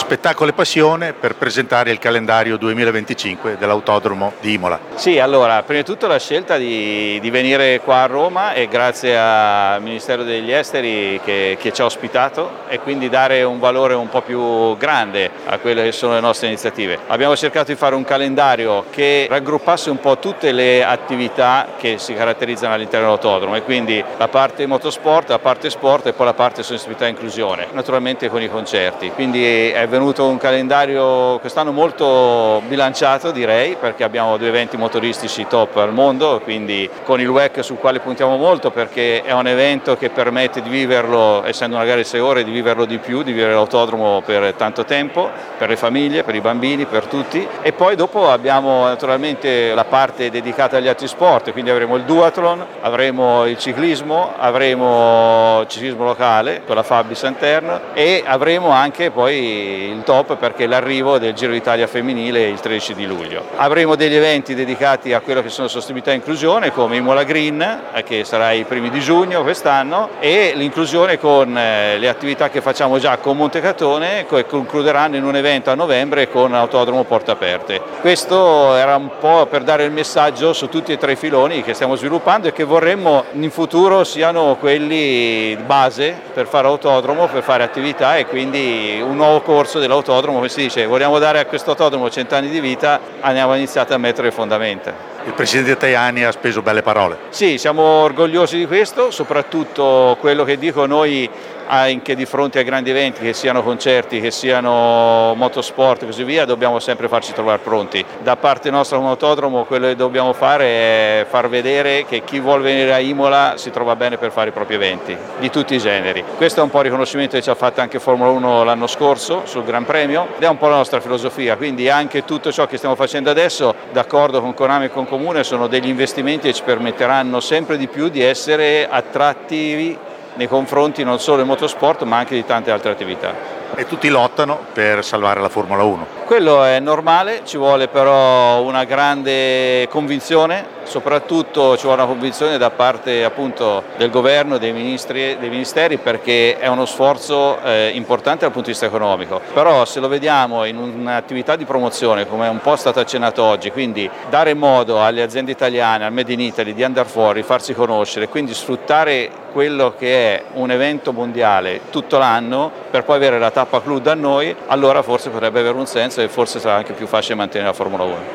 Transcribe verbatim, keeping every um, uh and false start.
spettacolo e passione per presentare il calendario duemilaventicinque dell'Autodromo di Imola. Sì, allora, prima di tutto la scelta di, di venire qua a Roma è grazie al Ministero degli Esteri che, che ci ha ospitato e quindi dare un valore un po' più grande a quelle che sono le nostre iniziative. Abbiamo cercato di fare un calendario che raggruppasse un po' tutte le attività che si caratterizzano all'interno dell'autodromo e quindi la parte motorsport, la parte sport e poi la parte sensibilità e inclusione, naturalmente con i concerti. Quindi è venuto un calendario quest'anno molto bilanciato, direi, perché abbiamo due eventi motoristici top al mondo, quindi con il W E C sul quale puntiamo molto perché è un evento che permette di viverlo, essendo una gara di sei ore, di viverlo di più, di vivere l'autodromo per tanto tempo, per le famiglie, per i bambini, per tutti. E poi dopo abbiamo naturalmente la parte dedicata agli altri sport, quindi avremo il duathlon, avremo il ciclismo, avremo il ciclismo locale con la Fabi Santerno e avremo anche poi il top perché l'arrivo del Giro d'Italia femminile il tredici di luglio. Avremo degli eventi dedicati a quello che sono sostenibilità e inclusione come Imola Green, che sarà i primi di giugno quest'anno, e l'inclusione con le attività che facciamo già con Montecatone che concluderanno in un evento a novembre con Autodromo Porte Aperte. Questo era un po' per dare il messaggio su tutti e tre i filoni che stiamo sviluppando e che vorremmo in futuro siano quelli base per fare autodromo, per fare attività e quindi un nuovo corso dell'autodromo, come si dice, vogliamo dare a questo autodromo cento anni di vita, andiamo a iniziare a mettere le fondamenta. Il Presidente Tajani ha speso belle parole. Sì, siamo orgogliosi di questo, soprattutto quello che dico noi anche di fronte a grandi eventi, che siano concerti, che siano motorsport e così via, dobbiamo sempre farci trovare pronti. Da parte nostra come autodromo quello che dobbiamo fare è far vedere che chi vuole venire a Imola si trova bene per fare i propri eventi, di tutti i generi. Questo è un po' il riconoscimento che ci ha fatto anche Formula uno l'anno scorso sul Gran Premio ed è un po' la nostra filosofia, quindi anche tutto ciò che stiamo facendo adesso, d'accordo con Konami e con Comune, sono degli investimenti che ci permetteranno sempre di più di essere attrattivi nei confronti non solo del motorsport ma anche di tante altre attività. E tutti lottano per salvare la Formula uno. Quello è normale, ci vuole però una grande convinzione, soprattutto ci vuole una convinzione da parte appunto del governo, dei ministri, dei ministeri, perché è uno sforzo eh, importante dal punto di vista economico. Però se lo vediamo in un'attività di promozione come è un po' stato accennato oggi, quindi dare modo alle aziende italiane, al Made in Italy di andare fuori, farsi conoscere, quindi sfruttare quello che è un evento mondiale tutto l'anno per poi avere la tappa clou da noi, allora forse potrebbe avere un senso e forse sarà anche più facile mantenere la Formula uno.